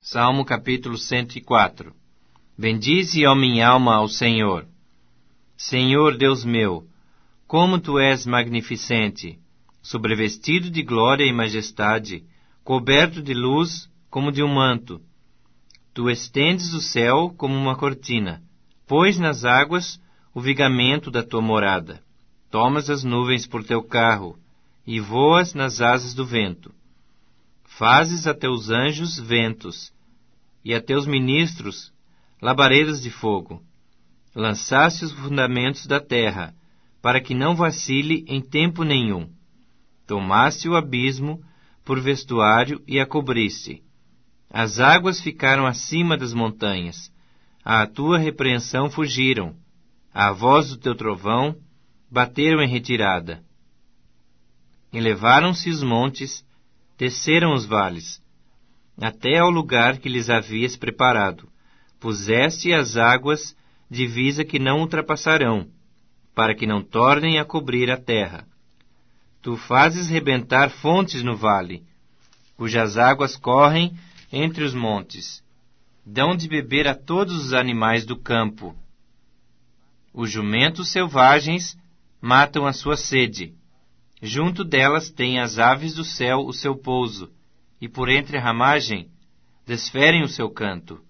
Salmo capítulo 104. Bendize, ó minha alma, ao Senhor. Senhor Deus meu, como Tu és magnificente, sobrevestido de glória e majestade, coberto de luz como de um manto. Tu estendes o céu como uma cortina, pões nas águas o vigamento da Tua morada. Tomas as nuvens por Teu carro, e voas nas asas do vento. Fazes a Teus anjos ventos, e a Teus ministros labaredas de fogo. Lançaste os fundamentos da terra, para que não vacile em tempo nenhum. Tomaste o abismo por vestuário e a cobriste. As águas ficaram acima das montanhas. À Tua repreensão fugiram. À voz do Teu trovão, bateram em retirada. Elevaram-se os montes, desceram os vales, até ao lugar que lhes havias preparado. Puseste as águas divisa que não ultrapassarão, para que não tornem a cobrir a terra. Tu fazes rebentar fontes no vale, cujas águas correm entre os montes. Dão de beber a todos os animais do campo. Os jumentos selvagens matam a sua sede. Junto delas têm as aves do céu o seu pouso, e por entre a ramagem desferem o seu canto.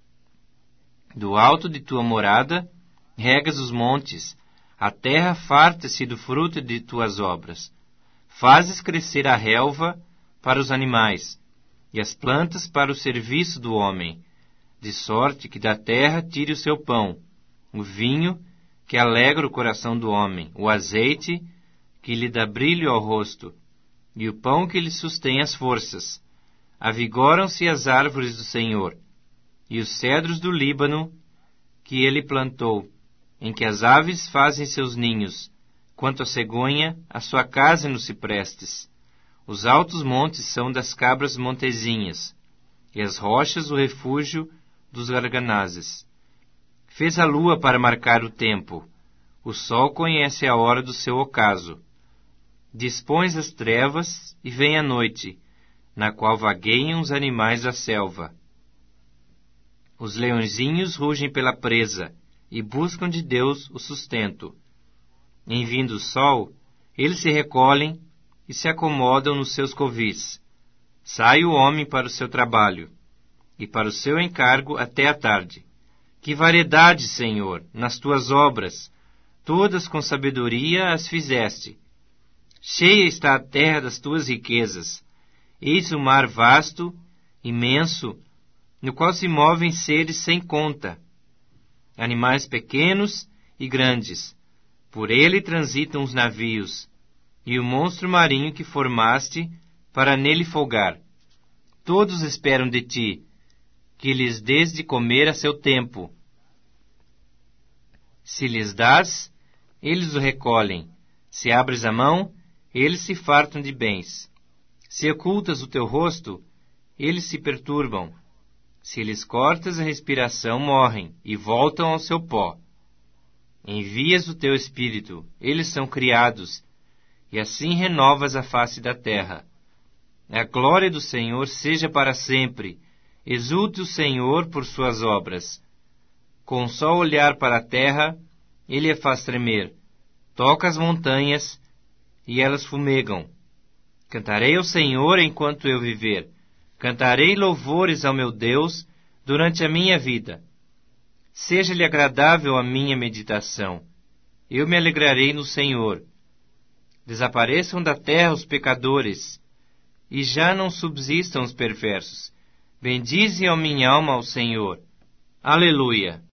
Do alto de tua morada regas os montes, a terra farta-se do fruto de tuas obras. Fazes crescer a relva para os animais, e as plantas para o serviço do homem, de sorte que da terra tire o seu pão, o vinho que alegra o coração do homem, o azeite que lhe dá brilho ao rosto, e o pão que lhe sustém as forças. Avigoram-se as árvores do Senhor, e os cedros do Líbano que ele plantou, em que as aves fazem seus ninhos, quanto a cegonha, a sua casa nos ciprestes. Os altos montes são das cabras montezinhas, e as rochas o refúgio dos garganazes. Fez a lua para marcar o tempo, o sol conhece a hora do seu ocaso. Dispões as trevas e vem a noite, na qual vagueiam os animais da selva. Os leõezinhos rugem pela presa e buscam de Deus o sustento. Em vindo o sol, eles se recolhem e se acomodam nos seus covis. Sai o homem para o seu trabalho e para o seu encargo até a tarde. Que variedade, Senhor, nas tuas obras! Todas com sabedoria as fizeste. Cheia está a terra das tuas riquezas. Eis o mar vasto, imenso, no qual se movem seres sem conta, animais pequenos e grandes. Por ele transitam os navios, e o monstro marinho que formaste para nele folgar. Todos esperam de ti, que lhes dês de comer a seu tempo. Se lhes dás, eles o recolhem. Se abres a mão, eles se fartam de bens. Se ocultas o teu rosto, eles se perturbam. Se lhes cortas a respiração, morrem e voltam ao seu pó. Envias o teu espírito, eles são criados, e assim renovas a face da terra. A glória do Senhor seja para sempre. Exulte o Senhor por suas obras. Com só olhar para a terra, ele a faz tremer. Toca as montanhas, e elas fumegam. Cantarei ao Senhor enquanto eu viver. Cantarei louvores ao meu Deus durante a minha vida. Seja-lhe agradável a minha meditação. Eu me alegrarei no Senhor. Desapareçam da terra os pecadores, e já não subsistam os perversos. Bendize a minha alma ao Senhor. Aleluia!